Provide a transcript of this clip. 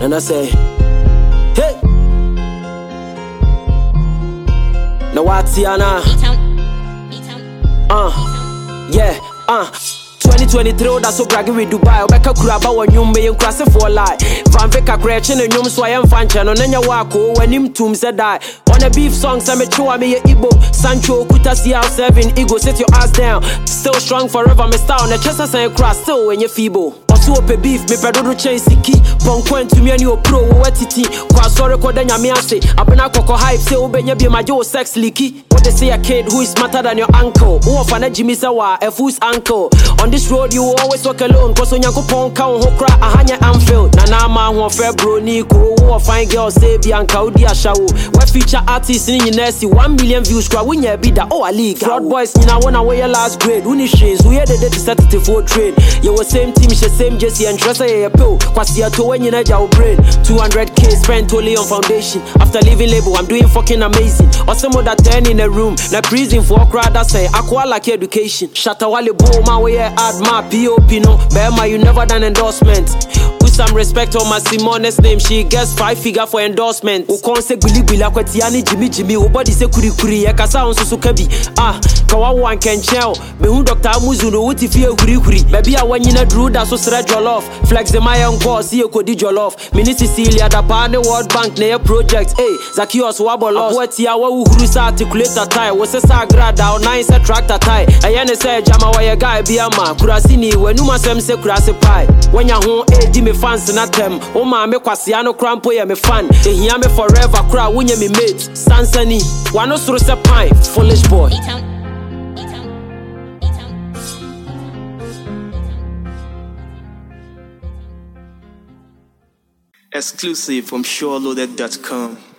And I say, hey, now what's Tiana? Yeah, 2023, that's so bragging with Dubai. Obeka kuraba wa nyumbe yen krase for lie. Van Veka kreche ne nyum so yen fancha no nenya wako when him tum said die. On a beef song, say me chua me ye Igbo. Sancho kuta CR7 ego, set your ass down. Still strong forever, me star on the chest and cross still when you feeble. Also ope beef, me pedodo chain siki. Ponkwen to me and you pro wetiti. Kwa sorry ko denya me ase. Abena koko hype say obenya be my jo sex leaky. What they say a kid who is smarter than your uncle. Who of an Jimmy Sawa, a fool's uncle. On this road you always walk alone. Cause on yanko ponka on hokra ahanya Anfield. Nana ma who fair bro Nico. Who a fine girl say Bianca Udi Ashawo. We feature artists in Nesi 1 million views crowd. When you be that oh a league. Fraud boys you know wanna wear your last grade. Who ni shades? Who here they did to set it for trade. You were same team, she same Jesse and Tressa a pill. Kwasi a to when you know your brain. 200K spent only on foundation. After leaving label, I'm doing fucking amazing. Or some of that 10 in a room. Na prison for a crowd that say aqua like education. Shatawale bo my way add my POP no. Bema you never done endorsement. With some respect on my Simone's name, she gets 5 figure for endorsement. U kon se guli bila kwetiani Jimmy. U body se kuri kuri ya kasa on susukabi. Kawa wan ken chel. Me hu Dr. Amuzunu uti fie kuri. Baby a wanyina drew da so sre jollof. Flex the my uncle see you kodi jollof. Mini Cecilia da pa ne World Bank ne project. Hey, Zakios wabolo. Abweti ya wa uhuru sa articulator tie. Wose sa grada o nine se tractor tie. Ayene se jama wa ye guy bi ama. Kurasini we numa sem se kurase pie. Wanya ho di me fans na tem. O ma me kwase ano crampo ye me fan. Ehia me forever kra wonye me mate. Sansani, wano soro se pine. Foolish boy. Exclusive from SureLoaded.com.